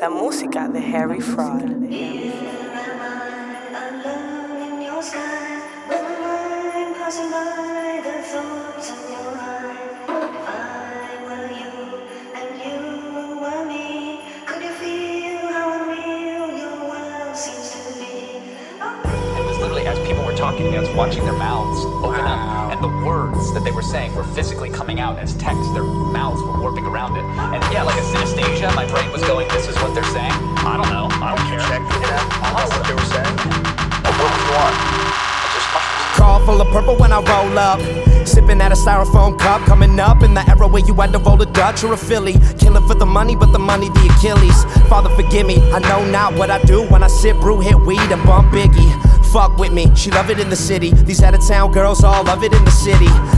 La música de Harry Fraud. As people were talking, I was watching their mouths open up, and the words that they were saying were physically coming out as text. Their mouths were warping around it. And yeah, like a synesthesia, my brain was going, this is what they're saying. I don't know. I don't care. Check it out. I don't know what they were saying. What was you want? Just mushrooms. Car full of purple when I roll up. Sipping at a styrofoam cup. Coming up in the era where you had to roll a Dutch or a Philly. Killing for the money, but the money the Achilles. Father, forgive me, I know not what I do when I sip brew, hit weed, and bump Biggie. Fuck with me, she love it in the city. These out-of-town girls all love it in the city.